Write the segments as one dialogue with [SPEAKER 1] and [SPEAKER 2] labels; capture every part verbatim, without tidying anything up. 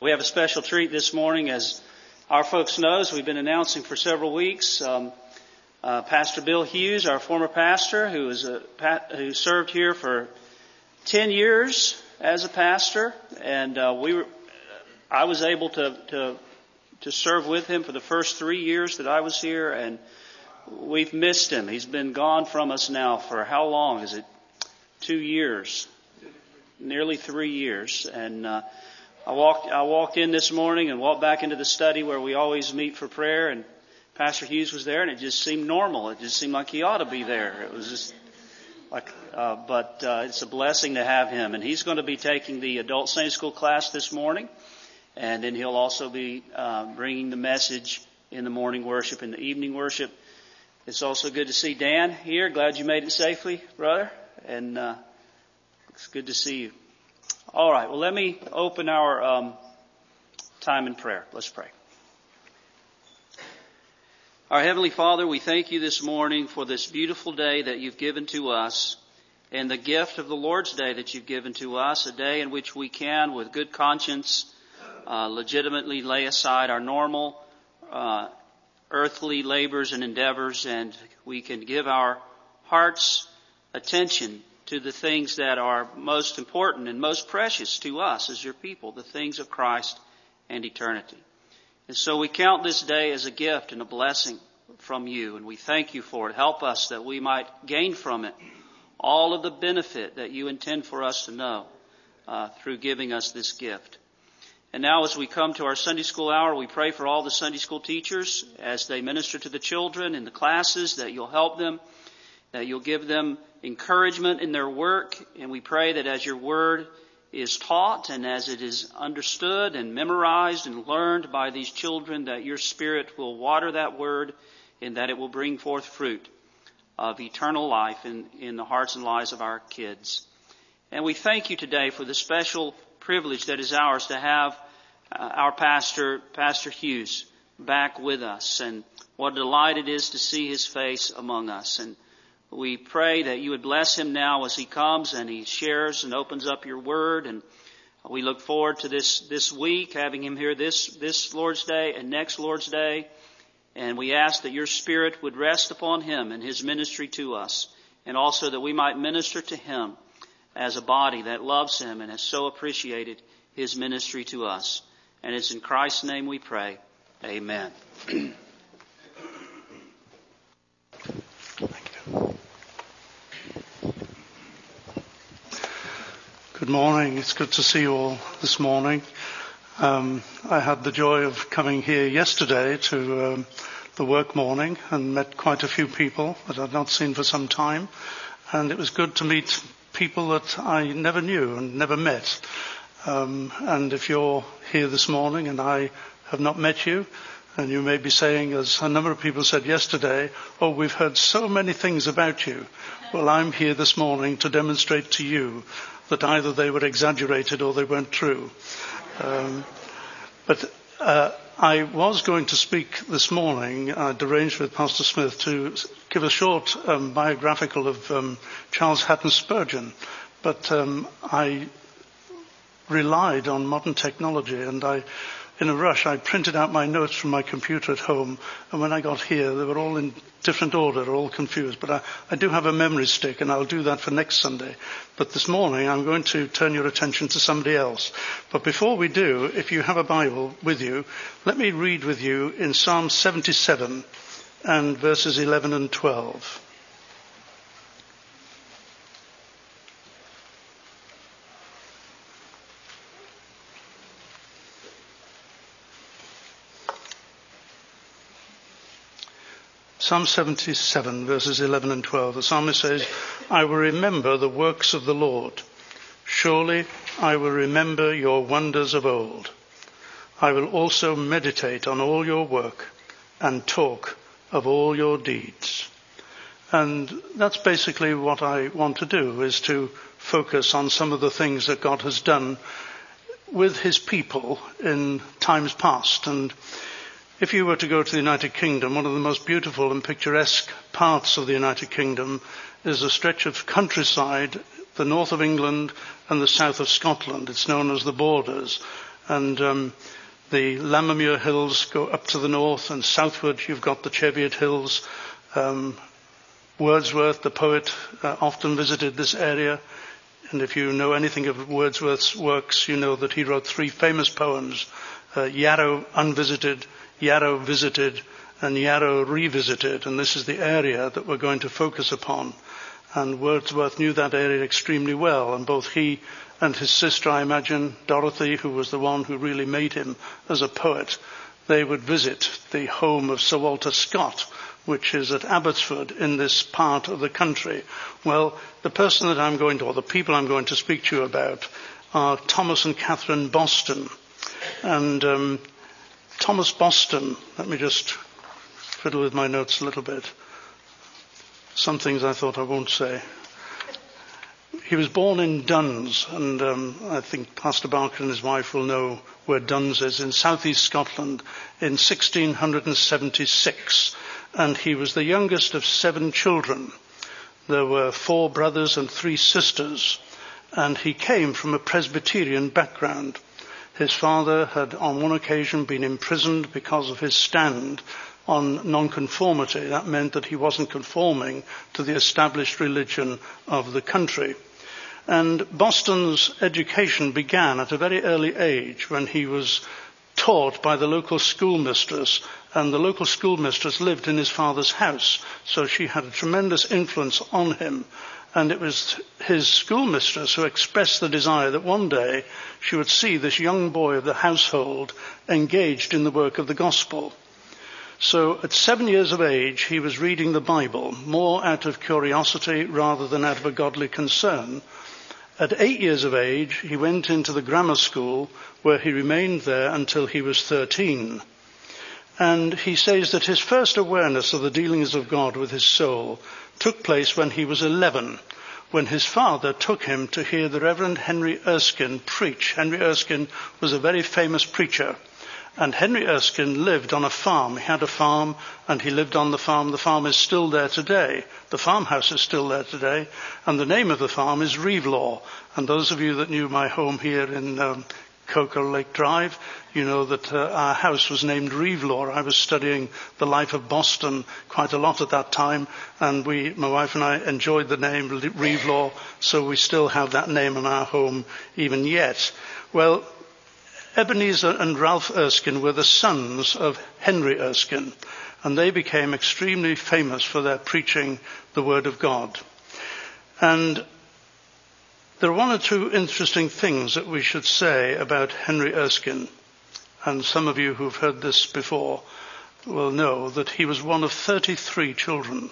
[SPEAKER 1] We have a special treat this morning. As our folks know, as we've been announcing for several weeks, um, uh, Pastor Bill Hughes, our former pastor, who is a, who served here for ten years as a pastor, and uh, we were, I was able to, to to serve with him for the first three years that I was here, and we've missed him. He's been gone from us now for how long? Is it two years? Nearly three years, and. Uh, I walked, I walked in this morning and walked back into the study where we always meet for prayer, and Pastor Hughes was there, and it just seemed normal. It just seemed like he ought to be there. It was just like, uh, but, uh, it's a blessing to have him. And he's going to be taking the adult Sunday school class this morning, and then he'll also be, uh, bringing the message in the morning worship and the evening worship. It's also good to see Dan here. Glad you made it safely, brother. And, uh, it's good to see you. All right, well, let me open our um, time in prayer. Let's pray. Our Heavenly Father, we thank you this morning for this beautiful day that you've given to us and the gift of the Lord's Day that you've given to us, a day in which we can, with good conscience, uh, legitimately lay aside our normal uh, earthly labors and endeavors, and we can give our hearts attention to the things that are most important and most precious to us as your people, the things of Christ and eternity. And so we count this day as a gift and a blessing from you, and we thank you for it. Help us that we might gain from it all of the benefit that you intend for us to know uh, through giving us this gift. And now as we come to our Sunday school hour, we pray for all the Sunday school teachers as they minister to the children in the classes, that you'll help them, that you'll give them encouragement in their work, and we pray that as your word is taught and as it is understood and memorized and learned by these children, that your Spirit will water that word and that it will bring forth fruit of eternal life in, in the hearts and lives of our kids. And we thank you today for the special privilege that is ours to have uh, our pastor, Pastor Hughes, back with us, and what a delight it is to see his face among us. And we pray that you would bless him now as he comes and he shares and opens up your word. And we look forward to this, this week, having him here this, this Lord's Day and next Lord's Day. And we ask that your Spirit would rest upon him and his ministry to us, and also that we might minister to him as a body that loves him and has so appreciated his ministry to us. And it's in Christ's name we pray. Amen.
[SPEAKER 2] Good morning. It's good to see you all this morning. Um, I had the joy of coming here yesterday to um, the work morning and met quite a few people that I'd not seen for some time. And it was good to meet people that I never knew and never met. Um, and if you're here this morning and I have not met you, and you may be saying, as a number of people said yesterday, oh, we've heard so many things about you. Well, I'm here this morning to demonstrate to you that either they were exaggerated or they weren't true. Um, but uh, I was going to speak this morning. I'd arranged with Pastor Smith to give a short um, biographical of um, Charles Haddon Spurgeon, but um, I relied on modern technology, and I, in a rush, I printed out my notes from my computer at home, and when I got here, they were all in different order, all confused. But I, I do have a memory stick, and I'll do that for next Sunday. But this morning, I'm going to turn your attention to somebody else. But before we do, if you have a Bible with you, let me read with you in Psalm seventy-seven and verses eleven and twelve. Psalm seventy-seven, verses eleven and twelve. The psalmist says, I will remember the works of the Lord. Surely I will remember your wonders of old. I will also meditate on all your work and talk of all your deeds. And that's basically what I want to do, is to focus on some of the things that God has done with his people in times past. And if you were to go to the United Kingdom, one of the most beautiful and picturesque parts of the United Kingdom is a stretch of countryside, the north of England and the south of Scotland. It's known as the Borders. And um, the Lammermuir Hills go up to the north, and southward you've got the Cheviot Hills. Um, Wordsworth, the poet, uh, often visited this area. And if you know anything of Wordsworth's works, you know that he wrote three famous poems, uh, Yarrow Unvisited, Yarrow Visited, and Yarrow Revisited. And this is the area that we're going to focus upon. And Wordsworth knew that area extremely well, and both he and his sister, I imagine, Dorothy, who was the one who really made him as a poet, they would visit the home of Sir Walter Scott, which is at Abbotsford in this part of the country. Well, the person that I'm going to, or the people I'm going to speak to you about, are Thomas and Catherine Boston. And um, Thomas Boston, let me just fiddle with my notes a little bit. Some things I thought I won't say. He was born in Duns, and um, I think Pastor Barker and his wife will know where Duns is, in southeast Scotland, in sixteen seventy-six. And he was the youngest of seven children. There were four brothers and three sisters, and he came from a Presbyterian background. His father had on one occasion been imprisoned because of his stand on nonconformity. That meant that he wasn't conforming to the established religion of the country. And Boston's education began at a very early age, when he was taught by the local schoolmistress, and the local schoolmistress lived in his father's house, so she had a tremendous influence on him. And it was his schoolmistress who expressed the desire that one day she would see this young boy of the household engaged in the work of the gospel. So at seven years of age, he was reading the Bible, more out of curiosity rather than out of a godly concern. At eight years of age, he went into the grammar school, where he remained there until he was thirteen. And he says that his first awareness of the dealings of God with his soul took place when he was eleven, when his father took him to hear the Reverend Henry Erskine preach. Henry Erskine was a very famous preacher. And Henry Erskine lived on a farm. He had a farm, and he lived on the farm. The farm is still there today. The farmhouse is still there today. And the name of the farm is Reevelaw. And those of you that knew my home here in um, Cocoa Lake Drive, you know that uh, our house was named Reevelaw. I was studying the life of Boston quite a lot at that time, and we, my wife and I, enjoyed the name Reevelaw, so we still have that name in our home even yet. Well, Ebenezer and Ralph Erskine were the sons of Henry Erskine, and they became extremely famous for their preaching the Word of God. And there are one or two interesting things that we should say about Henry Erskine, and some of you who've heard this before will know that he was one of thirty-three children.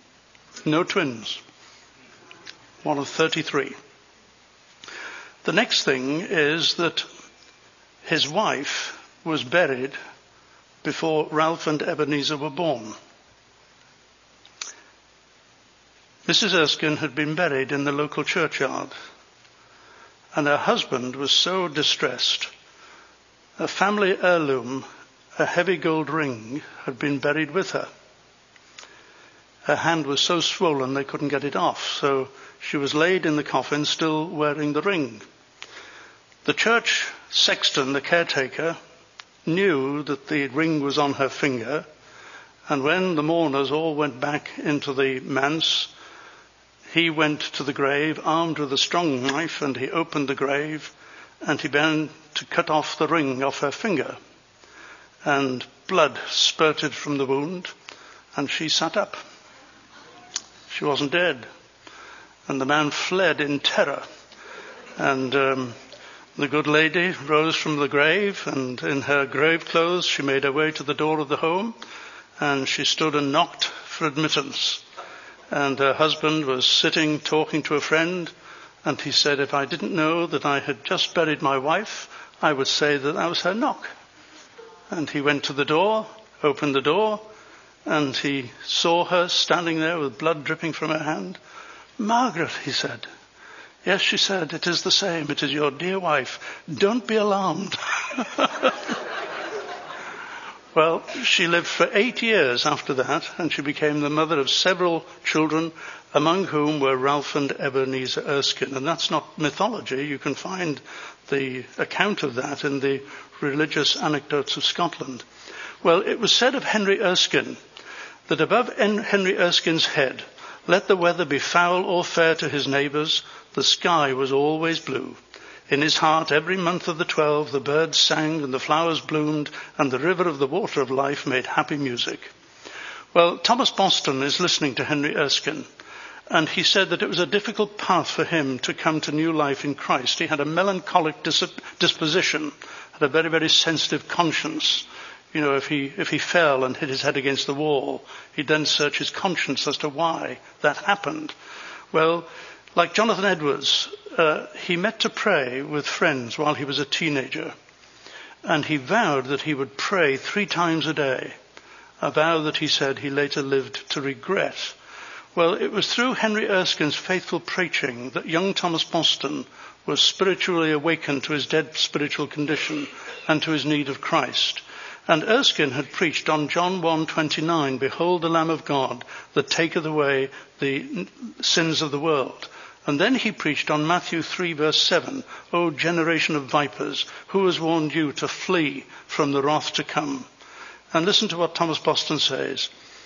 [SPEAKER 2] No twins. One of thirty-three. The next thing is that his wife was buried before Ralph and Ebenezer were born. Missus Erskine had been buried in the local churchyard, and her husband was so distressed. A family heirloom, a heavy gold ring, had been buried with her. Her hand was so swollen they couldn't get it off, so she was laid in the coffin still wearing the ring. The church sexton, the caretaker, knew that the ring was on her finger, and when the mourners all went back into the manse, he went to the grave armed with a strong knife, and he opened the grave, and he began to cut off the ring off her finger. And blood spurted from the wound, and she sat up. She wasn't dead. And the man fled in terror. And um, the good lady rose from the grave, and in her grave clothes she made her way to the door of the home, and she stood and knocked for admittance. And her husband was sitting talking to a friend, and he said, if I didn't know that I had just buried my wife, I would say that that was her knock. And he went to the door, opened the door, and he saw her standing there with blood dripping from her hand. Margaret, he said. Yes, she said, it is the same. It is your dear wife. Don't be alarmed. Well, she lived for eight years after that, and she became the mother of several children, among whom were Ralph and Ebenezer Erskine. And that's not mythology. You can find the account of that in the Religious Anecdotes of Scotland. Well, it was said of Henry Erskine that above Henry Erskine's head, let the weather be foul or fair to his neighbours, the sky was always blue. In his heart, every month of the twelve, the birds sang and the flowers bloomed and the river of the water of life made happy music. Well, Thomas Boston is listening to Henry Erskine, and he said that it was a difficult path for him to come to new life in Christ. He had a melancholic dis- disposition, had a very, very sensitive conscience. You know, if he, if he fell and hit his head against the wall, he'd then search his conscience as to why that happened. Well, like Jonathan Edwards, uh, he met to pray with friends while he was a teenager. And he vowed that he would pray three times a day, a vow that he said he later lived to regret. Well, it was through Henry Erskine's faithful preaching that young Thomas Boston was spiritually awakened to his dead spiritual condition and to his need of Christ. And Erskine had preached on John one twenty-nine, behold the Lamb of God that taketh away the sins of the world. And then he preached on Matthew three verse seven, O generation of vipers, who has warned you to flee from the wrath to come? And listen to what Thomas Boston says.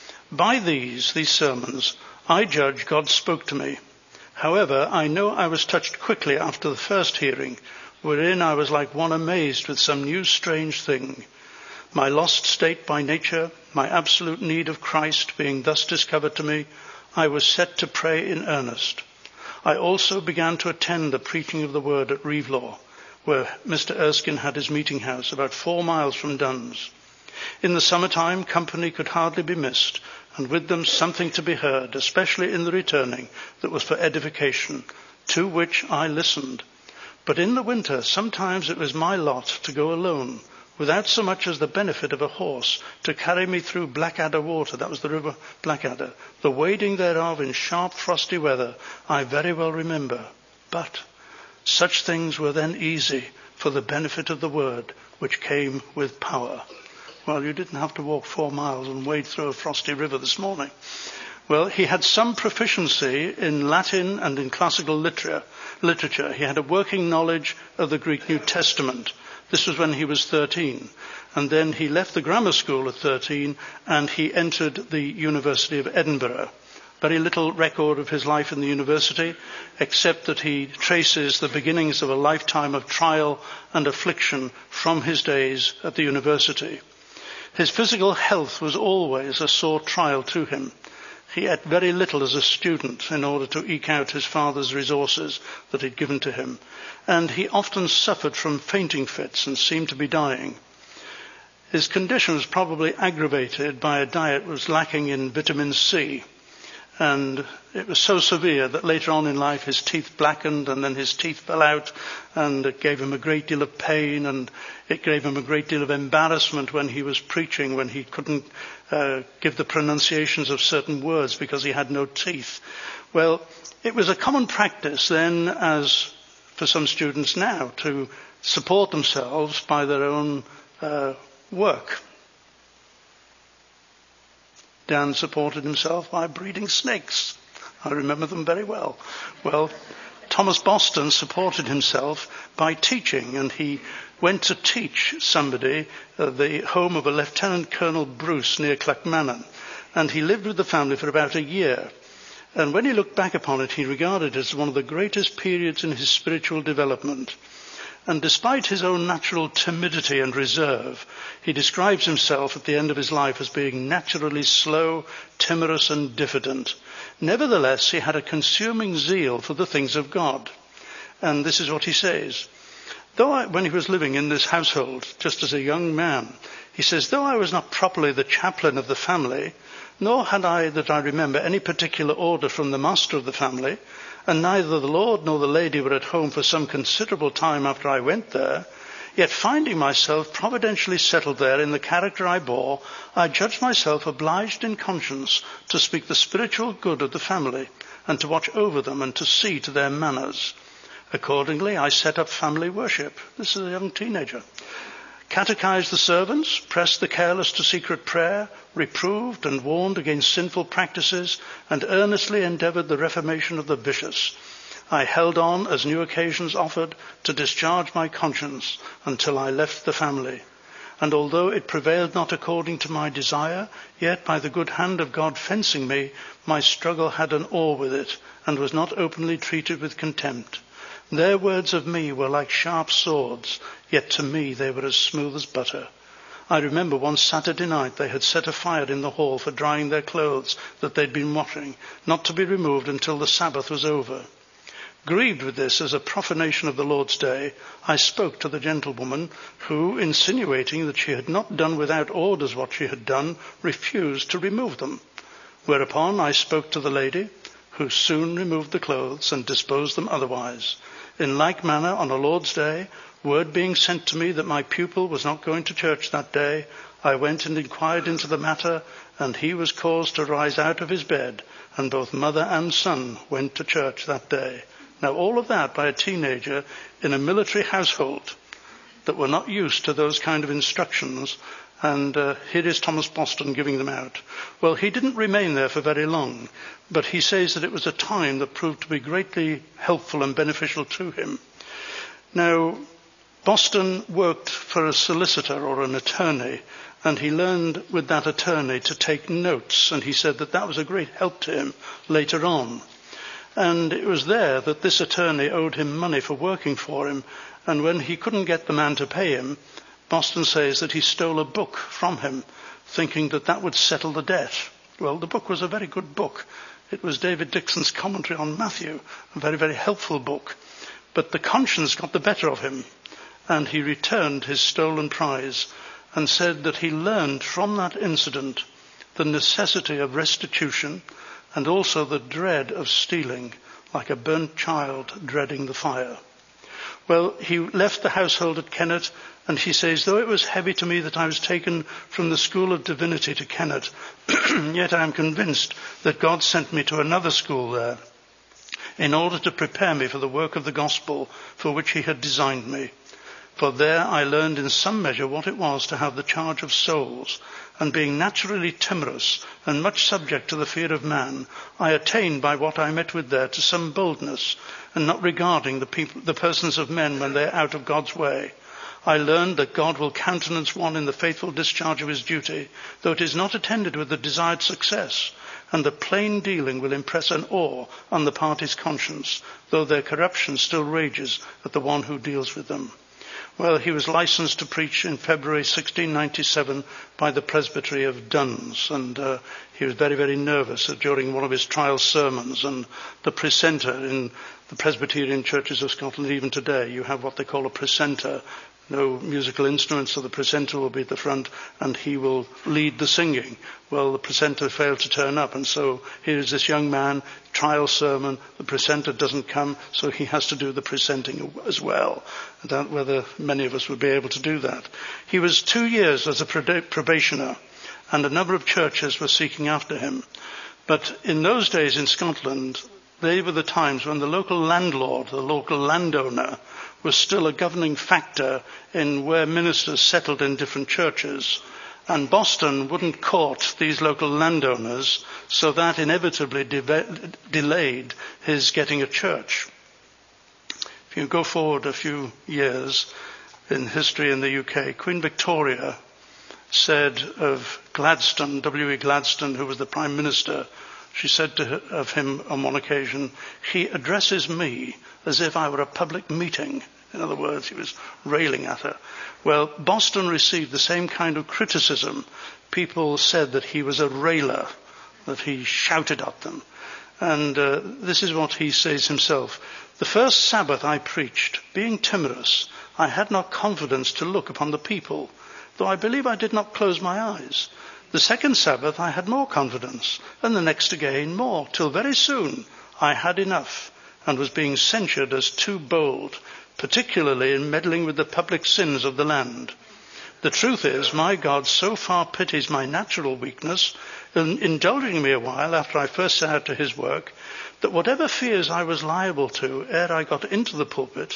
[SPEAKER 2] By these, these sermons, I judge God spoke to me. However, I know I was touched quickly after the first hearing, wherein I was like one amazed with some new strange thing. My lost state by nature, my absolute need of Christ being thus discovered to me, I was set to pray in earnest. I also began to attend the preaching of the word at Reevelaw, where Mister Erskine had his meeting house about four miles from Duns. In the summertime, company could hardly be missed, and with them something to be heard, especially in the returning, that was for edification, to which I listened. But in the winter, sometimes it was my lot to go alone, without so much as the benefit of a horse, to carry me through Blackadder water, that was the river Blackadder, the wading thereof in sharp frosty weather, I very well remember. But such things were then easy for the benefit of the word, which came with power. Well, you didn't have to walk four miles and wade through a frosty river this morning. Well, he had some proficiency in Latin and in classical literature. literature. He had a working knowledge of the Greek New Testament. This was when he was thirteen. And then he left the grammar school at thirteen and he entered the University of Edinburgh. Very little record of his life in the university, except that he traces the beginnings of a lifetime of trial and affliction from his days at the university. His physical health was always a sore trial to him. He ate very little as a student in order to eke out his father's resources that he'd given to him. And he often suffered from fainting fits and seemed to be dying. His condition was probably aggravated by a diet that was lacking in vitamin C. And it was so severe that later on in life his teeth blackened and then his teeth fell out, and it gave him a great deal of pain, and it gave him a great deal of embarrassment when he was preaching, when he couldn't uh, give the pronunciations of certain words because he had no teeth. Well, it was a common practice then, as for some students now, to support themselves by their own uh, work. Dan supported himself by breeding snakes. I remember them very well. Well, Thomas Boston supported himself by teaching, and he went to teach somebody at the home of a Lieutenant Colonel Bruce near Clackmannan, and he lived with the family for about a year. And when he looked back upon it, he regarded it as one of the greatest periods in his spiritual development. And despite his own natural timidity and reserve, he describes himself at the end of his life as being naturally slow, timorous, and diffident. Nevertheless, he had a consuming zeal for the things of God. And this is what he says. Though I, when he was living in this household, just as a young man, he says, though I was not properly the chaplain of the family, nor had I, that I remember, any particular order from the master of the family, and neither the Lord nor the lady were at home for some considerable time after I went there, yet finding myself providentially settled there in the character I bore, I judged myself obliged in conscience to speak the spiritual good of the family, and to watch over them, and to see to their manners. Accordingly, I set up family worship. This is a young teenager. catechized the servants, pressed the careless to secret prayer, reproved and warned against sinful practices, and earnestly endeavored the reformation of the vicious. I held on as new occasions offered to discharge my conscience until I left the family. And although it prevailed not according to my desire, yet by the good hand of God fencing me, my struggle had an awe with it, and was not openly treated with contempt. Their words of me were like sharp swords, yet to me they were as smooth as butter. I remember one Saturday night they had set a fire in the hall for drying their clothes that they'd been washing, not to be removed until the Sabbath was over. Grieved with this as a profanation of the Lord's day, I spoke to the gentlewoman who, insinuating that she had not done without orders what she had done, refused to remove them. Whereupon I spoke to the lady, who soon removed the clothes and disposed them otherwise. In like manner, on a Lord's day, word being sent to me that my pupil was not going to church that day, I went and inquired into the matter, and he was caused to rise out of his bed, and both mother and son went to church that day. Now, all of that by a teenager in a military household that were not used to those kind of instructions. And uh, here is Thomas Boston giving them out. Well, he didn't remain there for very long, but he says that it was a time that proved to be greatly helpful and beneficial to him. Now, Boston worked for a solicitor or an attorney, and he learned with that attorney to take notes, and he said that that was a great help to him later on. And it was there that this attorney owed him money for working for him. And when he couldn't get the man to pay him, Boston says that he stole a book from him, thinking that that would settle the debt. Well, the book was a very good book. It was David Dixon's commentary on Matthew, a very, very helpful book. But the conscience got the better of him, and he returned his stolen prize and said that he learned from that incident the necessity of restitution and also the dread of stealing, like a burnt child dreading the fire. Well, he left the household at Kennet, and he says, though it was heavy to me that I was taken from the School of Divinity to Kennet, yet I am convinced that God sent me to another school there in order to prepare me for the work of the gospel for which he had designed me. For there I learned in some measure what it was to have the charge of souls, and being naturally timorous and much subject to the fear of man, I attained by what I met with there to some boldness, and not regarding the people, the persons of men when they are out of God's way. I learned that God will countenance one in the faithful discharge of his duty, though it is not attended with the desired success, and the plain dealing will impress an awe on the party's conscience, though their corruption still rages at the one who deals with them. Well, he was licensed to preach in February sixteen ninety-seven by the Presbytery of Duns, and uh, he was very, very nervous during one of his trial sermons, and the precentor in the Presbyterian churches of Scotland, even today, you have what they call a precentor. No musical instruments, so the precentor will be at the front and he will lead the singing. Well, the precentor failed to turn up, and so here is this young man, trial sermon, the precentor doesn't come, so he has to do the presenting as well. I doubt whether many of us would be able to do that. He was two years as a probationer, and a number of churches were seeking after him. But in those days in Scotland, they were the times when the local landlord, the local landowner, was still a governing factor in where ministers settled in different churches. And Boston wouldn't court these local landowners, so that inevitably de- delayed his getting a church. If you go forward a few years in history in the U K, Queen Victoria said of Gladstone, W E Gladstone, who was the Prime Minister, she said to her, of him on one occasion, he addresses me as if I were a public meeting. In other words, he was railing at her. Well, Boston received the same kind of criticism. People said that he was a railer, that he shouted at them. And uh, this is what he says himself. The first Sabbath I preached, being timorous, I had not confidence to look upon the people, though I believe I did not close my eyes. The second Sabbath I had more confidence, and the next again more, till very soon I had enough, and was being censured as too bold, particularly in meddling with the public sins of the land. The truth is, my God so far pities my natural weakness, in indulging me a while after I first set out to his work, that whatever fears I was liable to ere I got into the pulpit,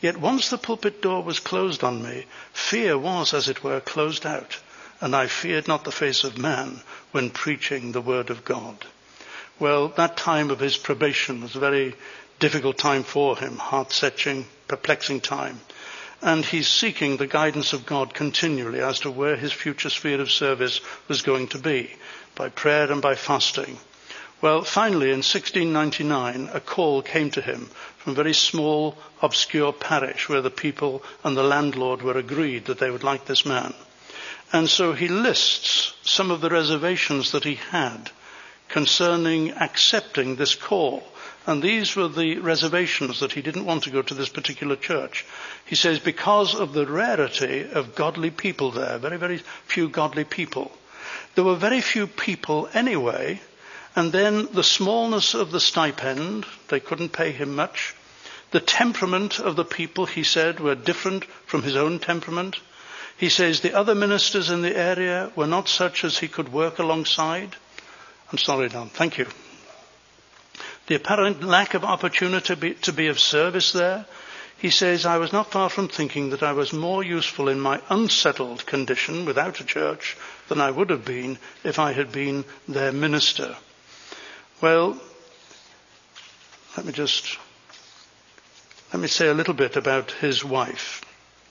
[SPEAKER 2] Yet once the pulpit door was closed on me, fear was, as it were, closed out, and I feared not the face of man when preaching the word of God. Well, that time of his probation was a very difficult time for him, heart-searching, perplexing time. And he's seeking the guidance of God continually as to where his future sphere of service was going to be, by prayer and by fasting. Well, finally, in sixteen ninety-nine, a call came to him from a very small, obscure parish where the people and the landlord were agreed that they would like this man. And so he lists some of the reservations that he had concerning accepting this call. And these were the reservations that he didn't want to go to this particular church. He says, because of the rarity of godly people there, very, very few godly people. There were very few people anyway, and then the smallness of the stipend, they couldn't pay him much. The temperament of the people, he said, were different from his own temperament. He says the other ministers in the area were not such as he could work alongside. I'm sorry, Don. Thank you. The apparent lack of opportunity to be, to be of service there. He says, I was not far from thinking that I was more useful in my unsettled condition without a church than I would have been if I had been their minister. Well, let me just, let me say a little bit about his wife.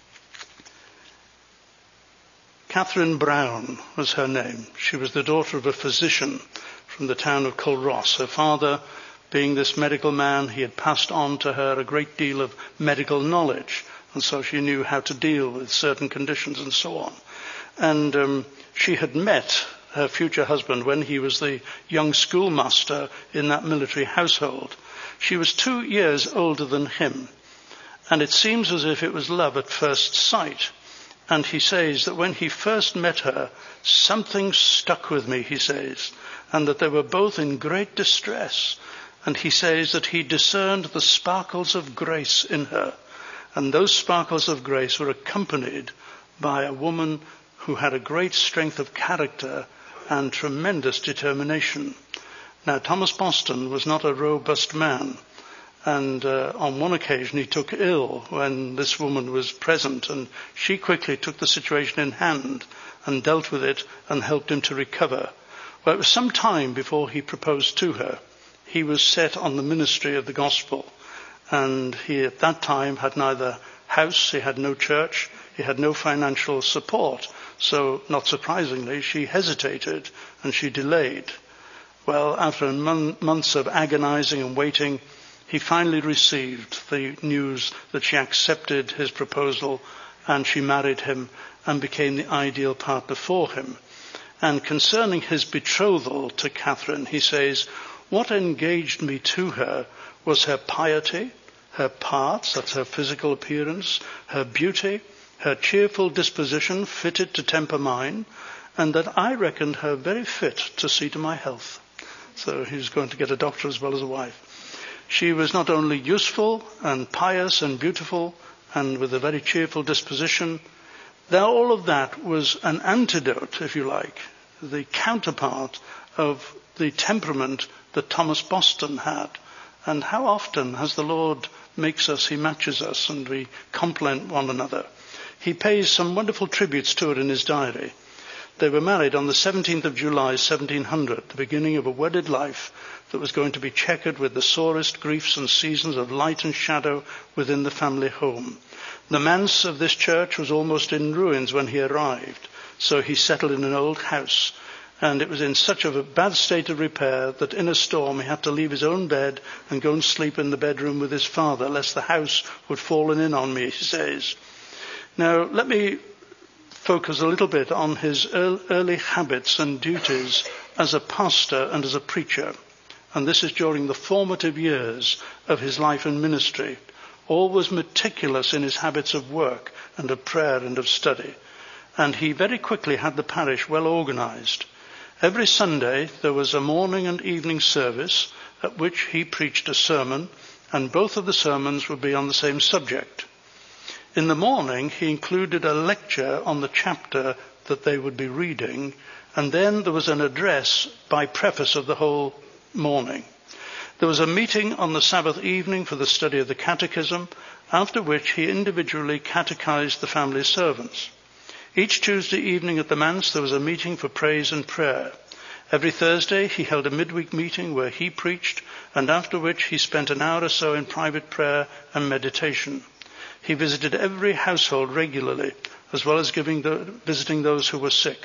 [SPEAKER 2] Catherine Brown was her name. She was the daughter of a physician from the town of Culross. Her father, being this medical man, he had passed on to her a great deal of medical knowledge, and so she knew how to deal with certain conditions and so on. And um, she had met her future husband when he was the young schoolmaster in that military household. She was two years older than him, and it seems as if it was love at first sight. And he says that when he first met her, something stuck with me, he says, and that they were both in great distress. And he says that he discerned the sparkles of grace in her, and those sparkles of grace were accompanied by a woman who had a great strength of character and tremendous determination. Now, Thomas Boston was not a robust man, and uh, on one occasion he took ill when this woman was present, and she quickly took the situation in hand and dealt with it and helped him to recover. Well, it was some time before he proposed to her. He was set on the ministry of the gospel, and he at that time had neither house, he had no church, he had no financial support. So, not surprisingly, she hesitated and she delayed. Well, after mon- months of agonizing and waiting, he finally received the news that she accepted his proposal, and she married him and became the ideal partner for him. And concerning his betrothal to Catherine, he says, what engaged me to her was her piety, her parts, that's her physical appearance, her beauty, her cheerful disposition fitted to temper mine, and that I reckoned her very fit to see to my health. So he was going to get a doctor as well as a wife. She was not only useful and pious and beautiful and with a very cheerful disposition. Now all of that was an antidote, if you like, the counterpart of the temperament that Thomas Boston had. And how often has the Lord makes us, he matches us, and we complement one another. He pays some wonderful tributes to it in his diary. They were married on the seventeenth of July, seventeen hundred, the beginning of a wedded life that was going to be checkered with the sorest griefs and seasons of light and shadow within the family home. The manse of this church was almost in ruins when he arrived, so he settled in an old house, and it was in such a bad state of repair that in a storm he had to leave his own bed and go and sleep in the bedroom with his father, lest the house would fall in on me, he says. Now, let me focus a little bit on his early habits and duties as a pastor and as a preacher. And this is during the formative years of his life and ministry. Always meticulous in his habits of work and of prayer and of study. And he very quickly had the parish well organized. Every Sunday there was a morning and evening service at which he preached a sermon, and both of the sermons would be on the same subject. In the morning, he included a lecture on the chapter that they would be reading, and then there was an address by preface of the whole morning. There was a meeting on the Sabbath evening for the study of the Catechism, after which he individually catechized the family servants. Each Tuesday evening at the manse there was a meeting for praise and prayer. Every Thursday he held a midweek meeting where he preached, and after which he spent an hour or so in private prayer and meditation. He visited every household regularly, as well as giving the, visiting those who were sick.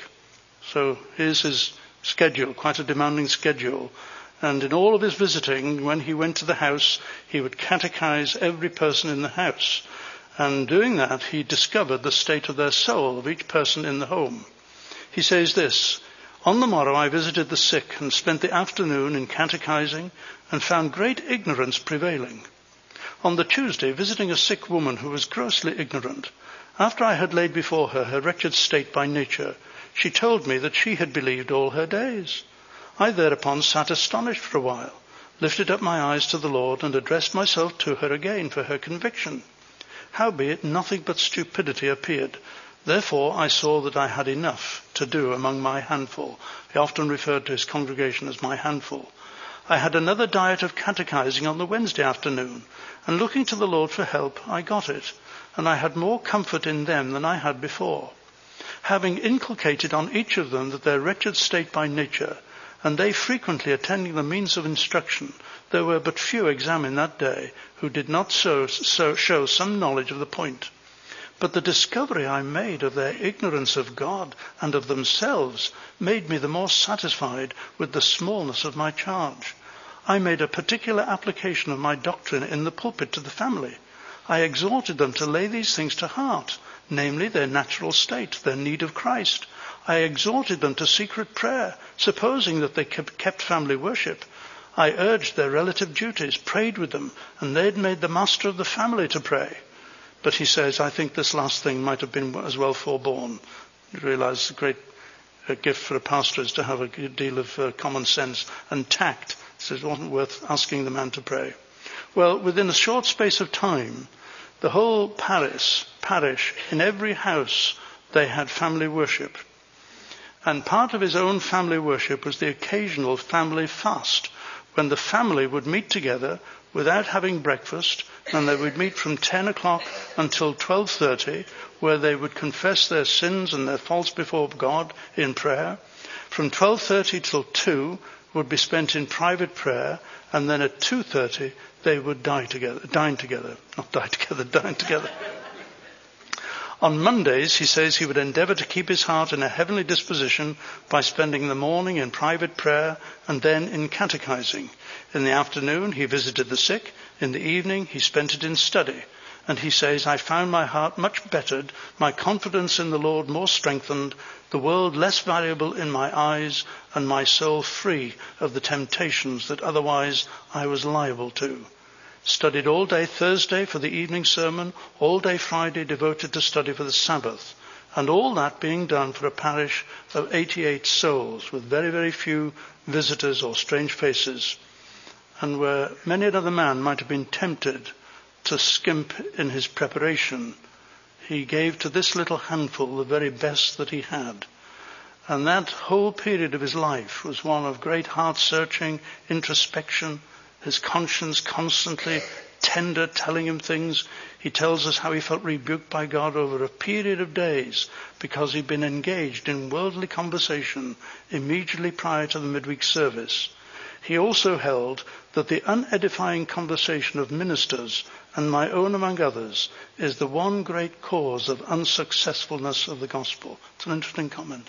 [SPEAKER 2] So here's his schedule, quite a demanding schedule. And in all of his visiting, when he went to the house, he would catechize every person in the house. And doing that, he discovered the state of their soul of each person in the home. He says this, "On the morrow I visited the sick and spent the afternoon in catechizing and found great ignorance prevailing. On the Tuesday, visiting a sick woman who was grossly ignorant, after I had laid before her her wretched state by nature, she told me that she had believed all her days. I thereupon sat astonished for a while, lifted up my eyes to the Lord, and addressed myself to her again for her conviction. Howbeit nothing but stupidity appeared. Therefore I saw that I had enough to do among my handful." He often referred to his congregation as my handful. "I had another diet of catechizing on the Wednesday afternoon, and looking to the Lord for help, I got it, and I had more comfort in them than I had before. Having inculcated on each of them that their wretched state by nature, and they frequently attending the means of instruction, there were but few examined that day who did not so, so show some knowledge of the point. But the discovery I made of their ignorance of God and of themselves made me the more satisfied with the smallness of my charge. I made a particular application of my doctrine in the pulpit to the family. I exhorted them to lay these things to heart, namely their natural state, their need of Christ. I exhorted them to secret prayer, supposing that they kept family worship. I urged their relative duties, prayed with them, and they had made the master of the family to pray." But he says, I think this last thing might have been as well forborne. You realize the great uh, gift for a pastor is to have a good deal of uh, common sense and tact. So it wasn't worth asking the man to pray. Well, within a short space of time, the whole parish, parish, in every house, they had family worship. And part of his own family worship was the occasional family fast, when the family would meet together without having breakfast, and they would meet from ten o'clock until twelve thirty, where they would confess their sins and their faults before God in prayer. From twelve thirty till two would be spent in private prayer, and then at two thirty they would die together, dine together, not die together, dine together. On Mondays, he says he would endeavor to keep his heart in a heavenly disposition by spending the morning in private prayer and then in catechizing. In the afternoon, he visited the sick. In the evening, he spent it in study. And he says, "I found my heart much bettered, my confidence in the Lord more strengthened, the world less valuable in my eyes, and my soul free of the temptations that otherwise I was liable to. Studied all day Thursday for the evening sermon, all day Friday devoted to study for the Sabbath, and all that being done for a parish of eighty-eight souls, with very, very few visitors or strange faces, and where many another man might have been tempted to skimp in his preparation, he gave to this little handful the very best that he had. And that whole period of his life was one of great heart-searching, introspection, his conscience constantly tender, telling him things. He tells us how he felt rebuked by God over a period of days because he'd been engaged in worldly conversation immediately prior to the midweek service. He also held that the unedifying conversation of ministers, and my own among others, is the one great cause of unsuccessfulness of the gospel. It's an interesting comment.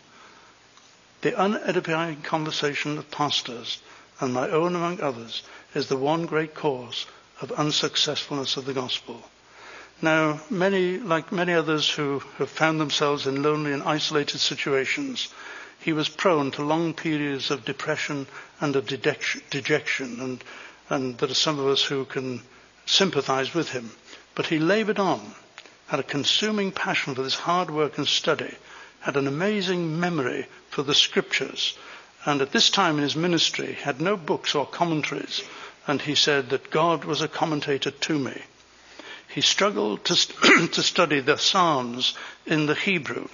[SPEAKER 2] The unedifying conversation of pastors, and my own among others, is the one great cause of unsuccessfulness of the gospel. Now, many, like many others who have found themselves in lonely and isolated situations, he was prone to long periods of depression and of dejection, and, and there are some of us who can sympathize with him. But he labored on, had a consuming passion for this hard work and study, had an amazing memory for the scriptures, and at this time in his ministry had no books or commentaries, and he said that God was a commentator to me. He struggled to, st- to study the Psalms in the Hebrew,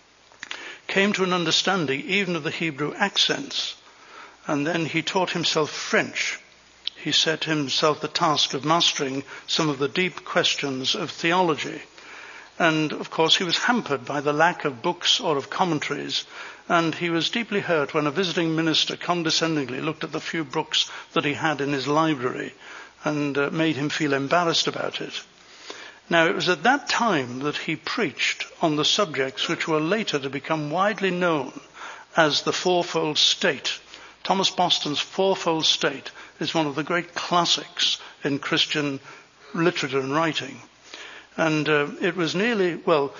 [SPEAKER 2] came to an understanding even of the Hebrew accents, and then he taught himself French. he set himself the task of mastering some of the deep questions of theology. And, of course, he was hampered by the lack of books or of commentaries, and he was deeply hurt when a visiting minister condescendingly looked at the few books that he had in his library and uh, made him feel embarrassed about it. Now, it was at that time that he preached on the subjects which were later to become widely known as the fourfold state. Thomas Boston's fourfold state is one of the great classics in Christian literature and writing. And uh, it was nearly, well,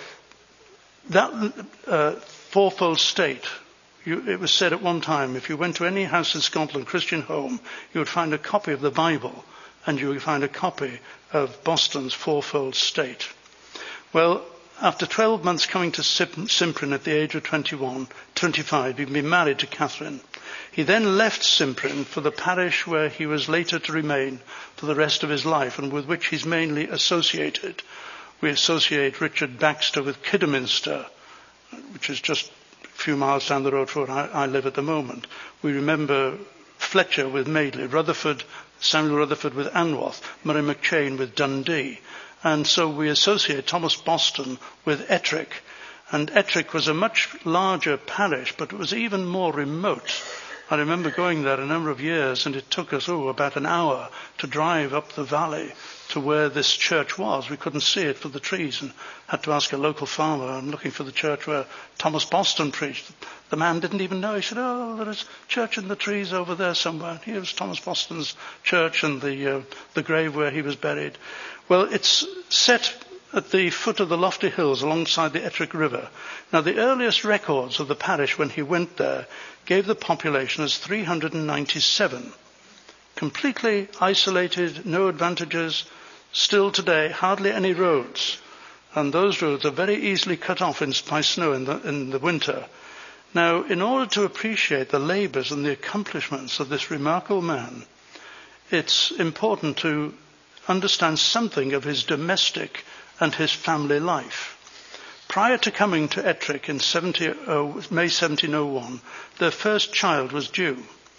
[SPEAKER 2] that uh, fourfold state, you, it was said at one time, if you went to any house in Scotland, Christian home, you would find a copy of the Bible and you would find a copy of Boston's fourfold state. Well, after twelve months coming to Cimprin at the age of twenty-one, twenty-five, he'd been married to Catherine. He then left Cimprin for the parish where he was later to remain for the rest of his life and with which he's mainly associated. We associate Richard Baxter with Kidderminster, which is just a few miles down the road from where I, I live at the moment. We remember Fletcher with Madeley, Rutherford, Samuel Rutherford with Anwath, Murray McChain with Dundee. And so we associate Thomas Boston with Ettrick. And Ettrick was a much larger parish, but it was even more remote. I remember going there a number of years, and it took us, oh, about an hour to drive up the valley to where this church was. We couldn't see it for the trees and had to ask a local farmer, I'm looking for the church where Thomas Boston preached. The man didn't even know. He said, oh, there is a church in the trees over there somewhere. Here's Thomas Boston's church and the, uh, the grave where he was buried. Well, it's set at the foot of the lofty hills alongside the Ettrick River. Now, the earliest records of the parish when he went there gave the population as three hundred ninety-seven. Completely isolated, no advantages. Still today, hardly any roads. And those roads are very easily cut off in, by snow in the, in the winter. Now, in order to appreciate the labours and the accomplishments of this remarkable man, it's important to understand something of his domestic and his family life. Prior to coming to Ettrick in May seventeen oh one, their first child was due.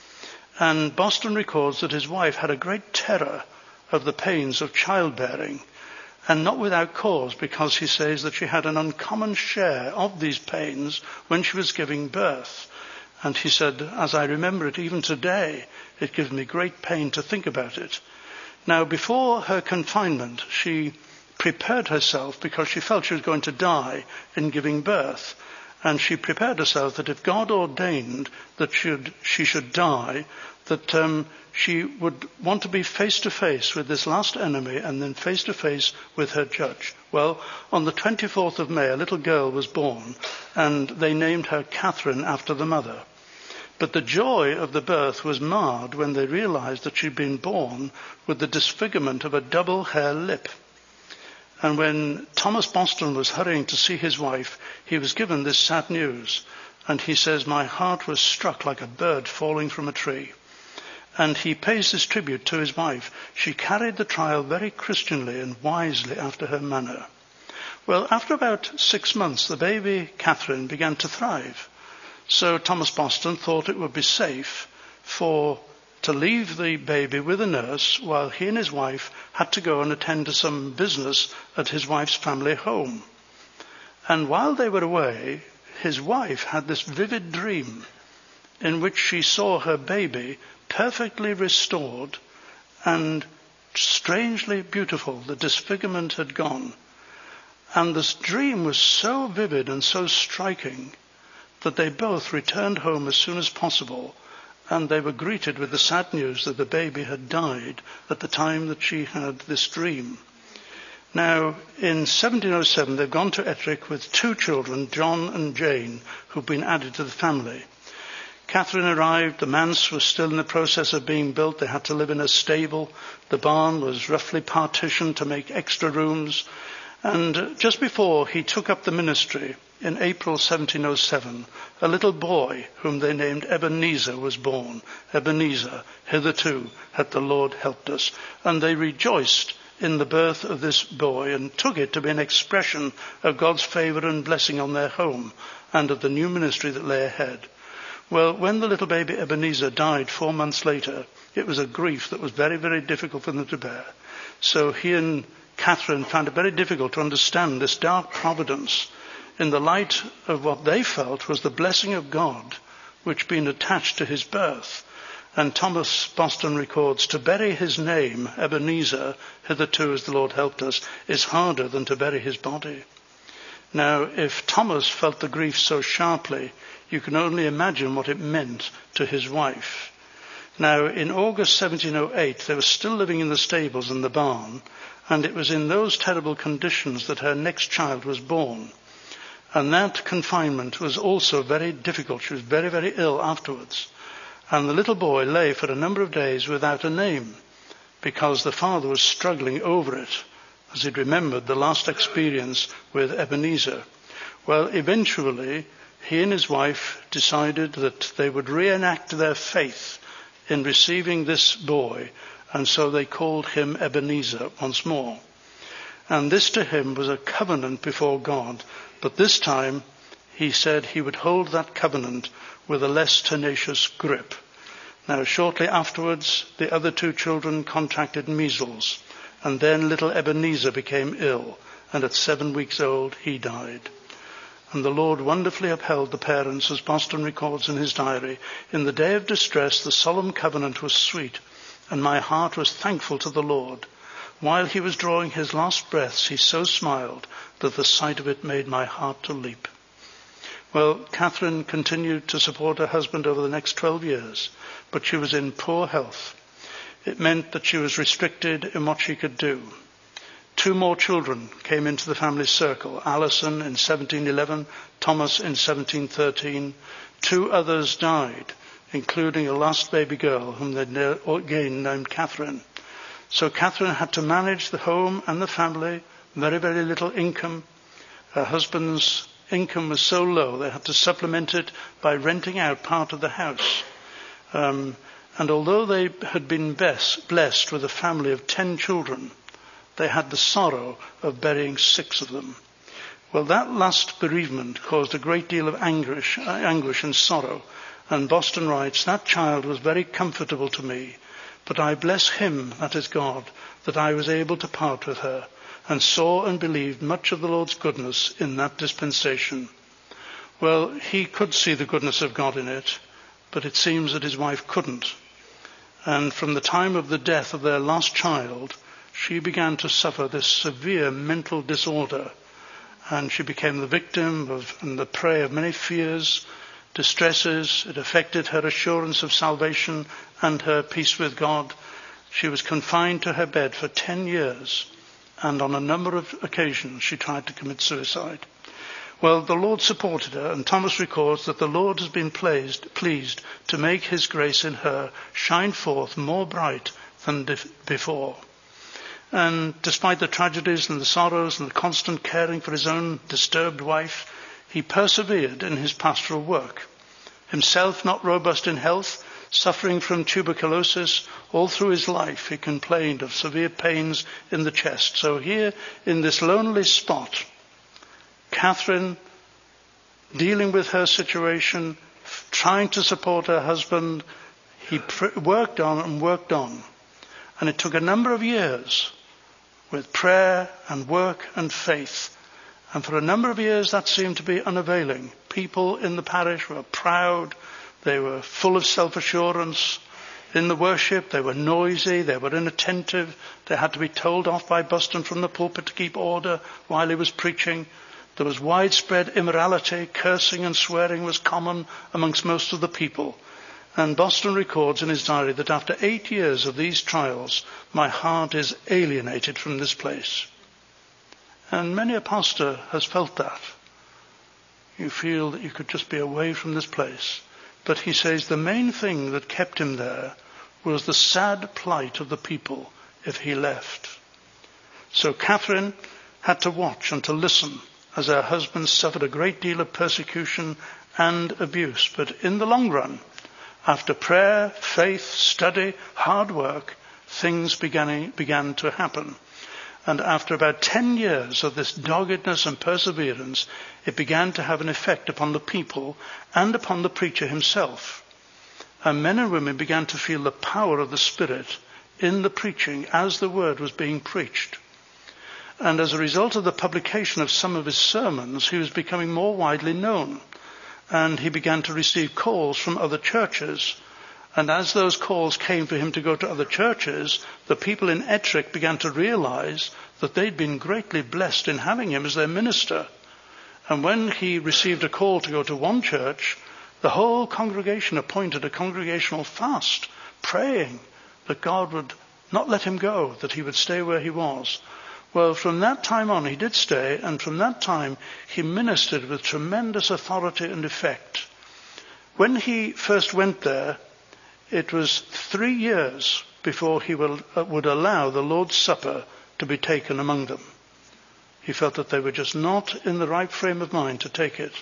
[SPEAKER 2] And Boston records that his wife had a great terror of the pains of childbearing, and not without cause, because he says that she had an uncommon share of these pains when she was giving birth. And he said, as I remember it even today, it gives me great pain to think about it. Now, before her confinement, she prepared herself because she felt she was going to die in giving birth. And she prepared herself that if God ordained that should, she should die, that um, she would want to be face to face with this last enemy and then face to face with her judge. Well, on the twenty-fourth of May, a little girl was born, and they named her Catherine after the mother. But the joy of the birth was marred when they realized that she'd been born with the disfigurement of a double hair lip. And when Thomas Boston was hurrying to see his wife, he was given this sad news. And he says, my heart was struck like a bird falling from a tree. And he pays this tribute to his wife. She carried the trial very Christianly and wisely after her manner. Well, after about six months, the baby, Catherine, began to thrive. So Thomas Boston thought it would be safe for to leave the baby with a nurse while he and his wife had to go and attend to some business at his wife's family home. And while they were away, his wife had this vivid dream in which she saw her baby perfectly restored and strangely beautiful. The disfigurement had gone. And this dream was so vivid and so striking that they both returned home as soon as possible, and they were greeted with the sad news that the baby had died at the time that she had this dream. Now, in seventeen oh seven, they've gone to Ettrick with two children, John and Jane, who've been added to the family. Catherine arrived. The manse was still in the process of being built. They had to live in a stable. The barn was roughly partitioned to make extra rooms. And just before he took up the ministry, in April seventeen oh seven, a little boy whom they named Ebenezer was born. Ebenezer, hitherto hath the Lord helped us. And they rejoiced in the birth of this boy and took it to be an expression of God's favour and blessing on their home and of the new ministry that lay ahead. Well, when the little baby Ebenezer died four months later, It was a grief that was very, very difficult for them to bear. So he and Catherine found it very difficult to understand this dark providence in the light of what they felt was the blessing of God which been attached to his birth. And Thomas Boston records, to bury his name, Ebenezer, hitherto as the Lord helped us, is harder than to bury his body. Now, if Thomas felt the grief so sharply, you can only imagine what it meant to his wife. Now, in August seventeen oh eight, they were still living in the stables in the barn, and it was in those terrible conditions that her next child was born. And that confinement was also very difficult. She was very, very ill afterwards. And the little boy lay for a number of days without a name, because the father was struggling over it, as he'd remembered the last experience with Ebenezer. Well, eventually, he and his wife decided that they would reenact their faith in receiving this boy, and so they called him Ebenezer once more. And this to him was a covenant before God, but this time he said he would hold that covenant with a less tenacious grip. Now, shortly afterwards, the other two children contracted measles, and then little Ebenezer became ill, and at seven weeks old he died. And the Lord wonderfully upheld the parents, as Boston records in his diary. In the day of distress, the solemn covenant was sweet, and my heart was thankful to the Lord. While he was drawing his last breaths, he so smiled that the sight of it made my heart to leap. Well, Catherine continued to support her husband over the next twelve years, but she was in poor health. It meant that she was restricted in what she could do. Two more children came into the family circle, Alison in seventeen eleven, Thomas in seventeen thirteen. Two others died, including a last baby girl whom they'd again named Catherine. So Catherine had to manage the home and the family, very, very little income. Her husband's income was so low they had to supplement it by renting out part of the house. Um, and although they had been best, blessed with a family of ten children, they had the sorrow of burying six of them. Well, that last bereavement caused a great deal of anguish, anguish and sorrow. And Boston writes, that child was very comfortable to me, but I bless him, that is God, that I was able to part with her, and saw and believed much of the Lord's goodness in that dispensation. Well, he could see the goodness of God in it, but it seems that his wife couldn't. And from the time of the death of their last child, she began to suffer this severe mental disorder, and she became the victim of and the prey of many fears, distresses. It affected her assurance of salvation and her peace with God. She was confined to her bed for ten years, and on a number of occasions she tried to commit suicide. Well, the Lord supported her, and Thomas records that the Lord has been pleased, pleased to make his grace in her shine forth more bright than before. And despite the tragedies and the sorrows and the constant caring for his own disturbed wife, he persevered in his pastoral work. Himself not robust in health, suffering from tuberculosis, all through his life he complained of severe pains in the chest. So here in this lonely spot, Catherine, dealing with her situation, trying to support her husband, he pr- worked on and worked on. And it took a number of years with prayer and work and faith. And for a number of years that seemed to be unavailing. People in the parish were proud. They were full of self-assurance. In the worship, they were noisy. They were inattentive. They had to be told off by Boston from the pulpit to keep order while he was preaching. There was widespread immorality. Cursing and swearing was common amongst most of the people. And Boston records in his diary that after eight years of these trials, my heart is alienated from this place. And many a pastor has felt that. You feel that you could just be away from this place. But he says the main thing that kept him there was the sad plight of the people if he left. So Catherine had to watch and to listen as her husband suffered a great deal of persecution and abuse. But in the long run, after prayer, faith, study, hard work, things began, began to happen. And after about ten years of this doggedness and perseverance, it began to have an effect upon the people and upon the preacher himself. and men and women began to feel the power of the Spirit in the preaching as the word was being preached. And as a result of the publication of some of his sermons, he was becoming more widely known. And he began to receive calls from other churches. And as those calls came for him to go to other churches, the people in Ettrick began to realize that they'd been greatly blessed in having him as their minister. And when he received a call to go to one church, the whole congregation appointed a congregational fast, praying that God would not let him go, that he would stay where he was. Well, from that time on, he did stay, and from that time, he ministered with tremendous authority and effect. When he first went there, it was three years before he will, uh, would allow the Lord's Supper to be taken among them. He felt that they were just not in the right frame of mind to take it.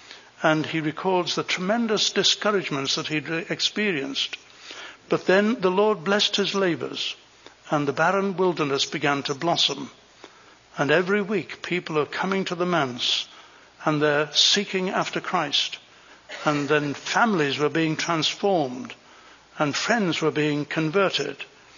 [SPEAKER 2] And he records the tremendous discouragements that he'd experienced. But then the Lord blessed his labors, and the barren wilderness began to blossom. And every week people are coming to the manse, and they're seeking after Christ. And then families were being transformed, and friends were being converted.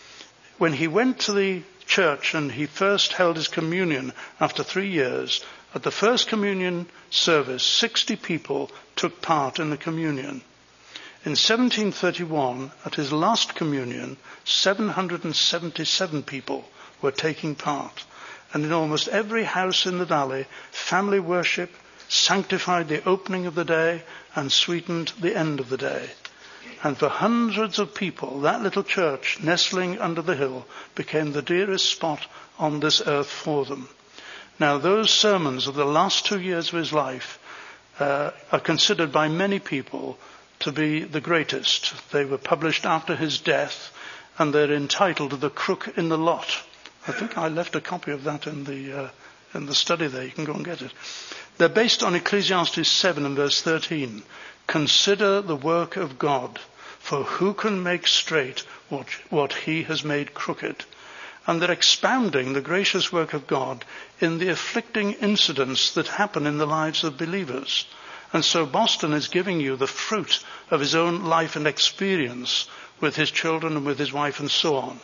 [SPEAKER 2] When he went to the church and he first held his communion after three years, at the first communion service, sixty people took part in the communion. In seventeen thirty-one, at his last communion, seven hundred seventy-seven people were taking part. And in almost every house in the valley, family worship sanctified the opening of the day and sweetened the end of the day. And for hundreds of people, that little church nestling under the hill became the dearest spot on this earth for them. Now, those sermons of the last two years of his life uh, are considered by many people to be the greatest. They were published after his death, and they're entitled The Crook in the Lot. I think I left a copy of that in the uh, in the study there. You can go and get it. They're based on Ecclesiastes seven and verse thirteen. Consider the work of God, for who can make straight what, what he has made crooked? And they're expounding the gracious work of God in the afflicting incidents that happen in the lives of believers. And so Boston is giving you the fruit of his own life and experience with his children and with his wife and so on.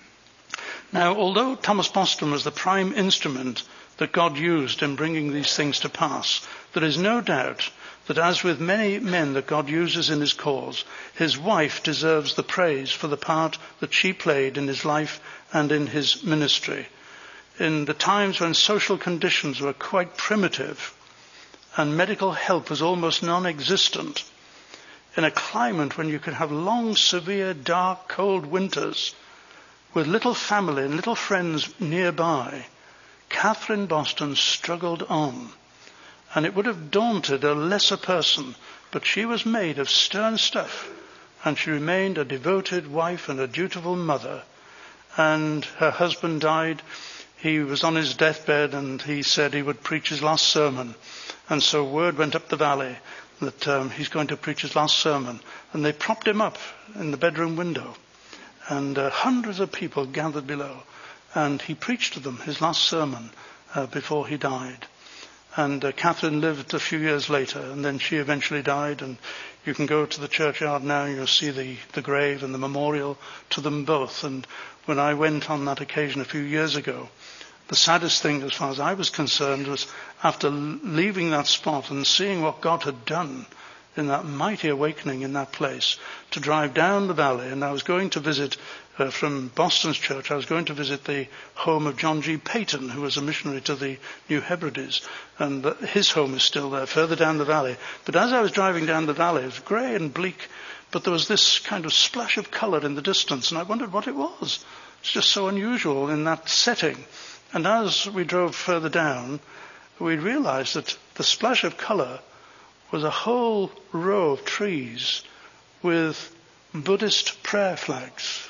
[SPEAKER 2] Now, although Thomas Boston was the prime instrument that God used in bringing these things to pass, there is no doubt that as with many men that God uses in his cause, his wife deserves the praise for the part that she played in his life and in his ministry. In the times when social conditions were quite primitive and medical help was almost non-existent, in a climate when you could have long, severe, dark, cold winters, with little family and little friends nearby, Catherine Boston struggled on. And it would have daunted a lesser person, but she was made of stern stuff, and she remained a devoted wife and a dutiful mother. And her husband died. He was on his deathbed, and he said he would preach his last sermon. And so word went up the valley that um, he's going to preach his last sermon. And they propped him up in the bedroom window. And uh, hundreds of people gathered below. And he preached to them his last sermon uh, before he died. And uh, Catherine lived a few years later, and then she eventually died. And you can go to the churchyard now and you'll see the, the grave and the memorial to them both. And when I went on that occasion a few years ago, the saddest thing as far as I was concerned was after leaving that spot and seeing what God had done in that mighty awakening in that place, to drive down the valley. And I was going to visit, uh, from Boston's church, I was going to visit the home of John G. Payton, who was a missionary to the New Hebrides. And uh, his home is still there, further down the valley. But as I was driving down the valley, it was grey and bleak, but there was this kind of splash of colour in the distance, and I wondered what it was. It's just so unusual in that setting. And as we drove further down, we realised that the splash of colour was a whole row of trees with Buddhist prayer flags.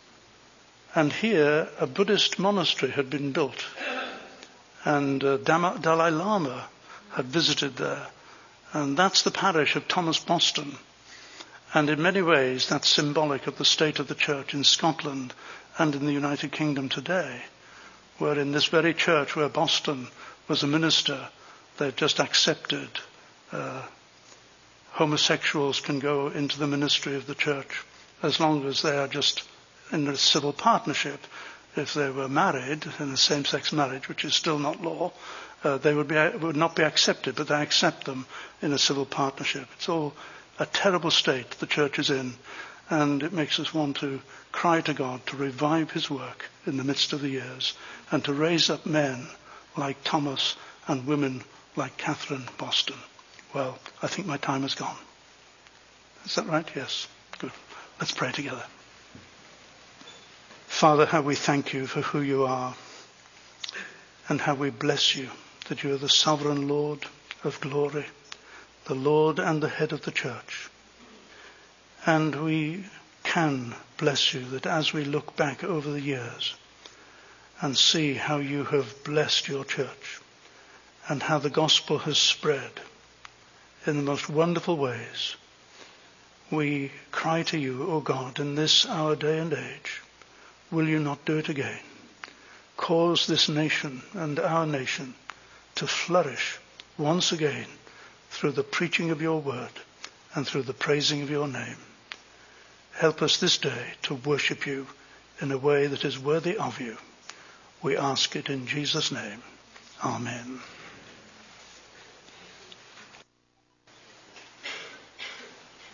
[SPEAKER 2] And here a Buddhist monastery had been built. And uh, Dalai Lama had visited there. And that's the parish of Thomas Boston. And in many ways that's symbolic of the state of the church in Scotland and in the United Kingdom today, where in this very church where Boston was a minister, they've just accepted Uh, homosexuals can go into the ministry of the church as long as they are just in a civil partnership. If they were married in a same-sex marriage, which is still not law, uh, they would, be, would not be accepted, but they accept them in a civil partnership. It's all a terrible state the church is in, and it makes us want to cry to God to revive his work in the midst of the years and to raise up men like Thomas and women like Catherine Boston. Well, I think my time has gone. Is that right? Yes. Good. Let's pray together. Father, how we thank you for who you are, and how we bless you that you are the sovereign Lord of glory, the Lord and the head of the church. And we can bless you that as we look back over the years and see how you have blessed your church and how the gospel has spread in the most wonderful ways, we cry to you, O God, in this our day and age, will you not do it again? Cause this nation and our nation to flourish once again through the preaching of your word and through the praising of your name. Help us this day to worship you in a way that is worthy of you. We ask it in Jesus' name. Amen.